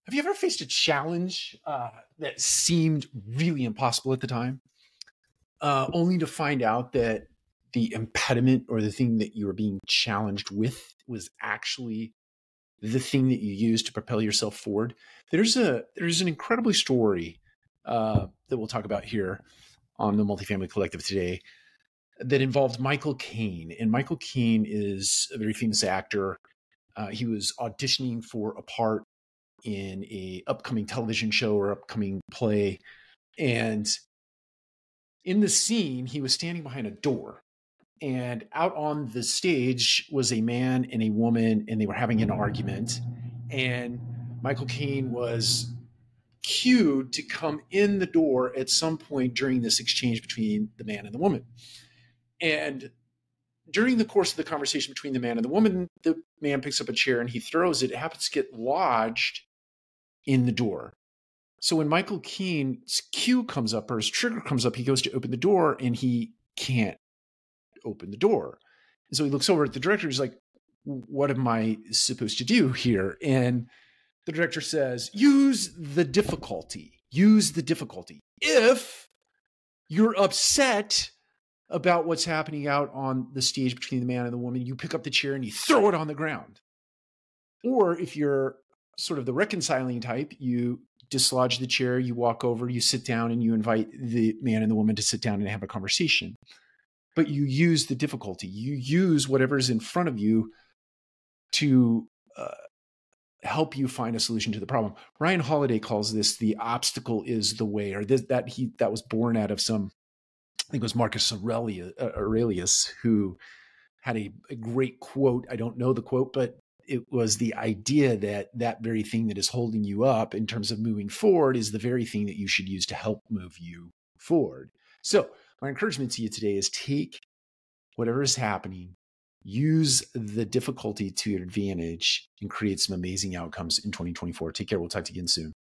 Have you ever faced a challenge that seemed really impossible at the time, only to find out that the impediment or the thing that you were being challenged with was actually the thing that you used to propel yourself forward? There's an incredible story that we'll talk about here on the Multifamily Collective today that involved Michael Caine. And Michael Caine is a very famous actor. He was auditioning for a part in a upcoming television show or upcoming play. And in the scene, he was standing behind a door. And out on the stage was a man and a woman, and they were having an argument. And Michael Caine was cued to come in the door at some point during this exchange between the man and the woman. And during the course of the conversation between the man and the woman, the man picks up a chair and he throws it. It happens to get lodged in the door. So when Michael Caine's cue comes up or his trigger comes up, he goes to open the door and he can't open the door. And so he looks over at the director. He's like, what am I supposed to do here? And the director says, use the difficulty. Use the difficulty. If you're upset about what's happening out on the stage between the man and the woman, you pick up the chair and you throw it on the ground. Or if you're sort of the reconciling type, you dislodge the chair, you walk over, you sit down, and you invite the man and the woman to sit down and have a conversation. But you use the difficulty. You use whatever's in front of you to help you find a solution to the problem. Ryan Holiday calls this the obstacle is the way, or that was born out of some, I think it was Marcus Aurelius, who had a great quote. I don't know the quote, but it was the idea that that very thing that is holding you up in terms of moving forward is the very thing that you should use to help move you forward. So my encouragement to you today is take whatever is happening, use the difficulty to your advantage, and create some amazing outcomes in 2024. Take care. We'll talk to you again soon.